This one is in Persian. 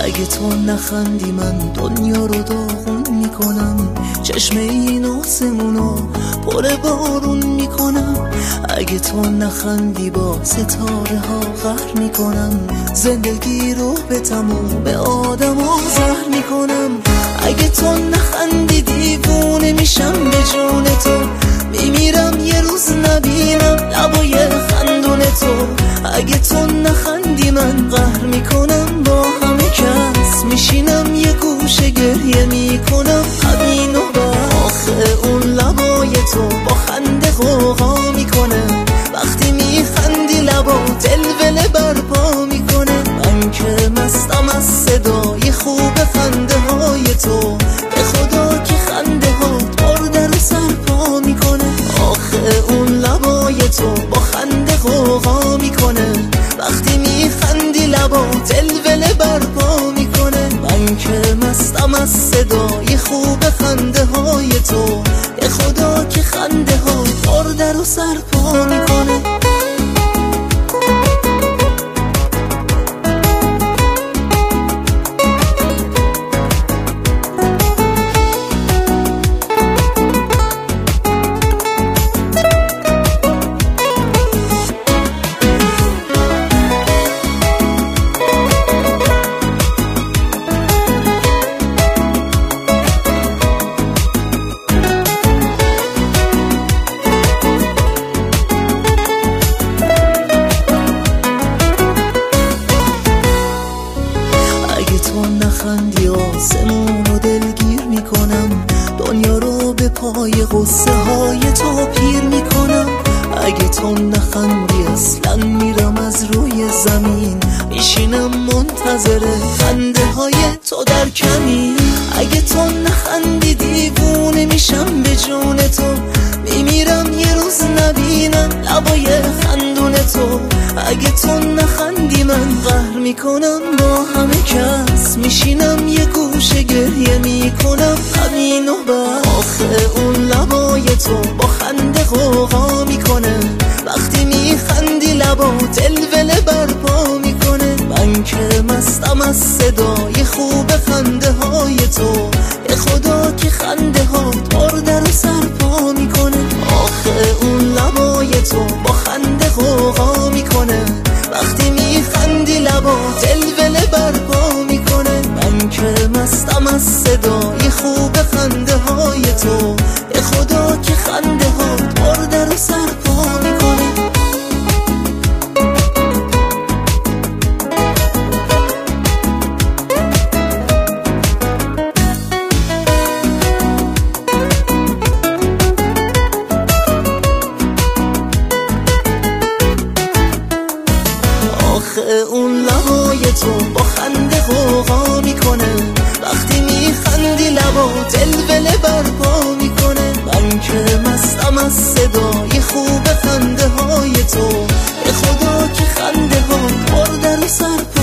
اگه تو نخندی من دنیا رو داغون میکنم، چشم این آسمونو پر بارون میکنم. اگه تو نخندی با ستاره ها قهر میکنم، زندگی رو به تموم آدم ها زهر میکنم. اگه تو نخندی دیوونه میشم به جون تو، میمیرم یه روز نبینم لبای خندون تو. اگه تو نخندی من قهر میکنم با همه کس، میشینم یه گوشه گریه میکنم همین و آخه اون لبای تو با خنده غوغا میکنه، وقتی میخندی لبات الوله برپا میکنه. من که مستم از صدای خوب خنده های تو، به خدا که خنده ها پر در و سرپا میکنه. آخه اون لبای تو با خنده غوغا میکنه، وقتی میخندی لبات الوله برپا میکنه. من که مستم از صدای خوب خنده های تو، به خدا که خنده ها پر در و سرپا میکنه. نخندی آسمون رو دلگیر میکنم، دنیا رو به پای غصه های تو پیر میکنم. اگه تو نخندی اصلا میرم از روی زمین، میشینم منتظر خنده های تو در کمین. اگه تو نخندی دیوونه میشم به جون تو، میمیرم یه روز نبینم لبای خندون تو. اگه تو نخندی من قهر میکنم با همه کس، میشینم یه گوشه گریه میکنم همین و بس. آخه اون لبای تو با خنده غوغا میکنه، وقتی میخندی لبات الوله برپا میکنه. من که مستم از صدای خوب خنده های تو، به خدا که خنده ها پر در و سرپا میکنه. آخه اون لبای تو با خنده غوغا میکنه، وقتی میخندی لبات الوله برپا میکنه. من که مستم از صدای خوب خنده های تو، به خدا که خنده ها پر در و سرپا میکنه. آخه اون لبای تو با خنده غوغا میکنه، وقتی میخندی لبات الوله برپا میکنه. من که مستم از صدای خوب خنده های تو، به خدا که خنده ها پر در و سرپا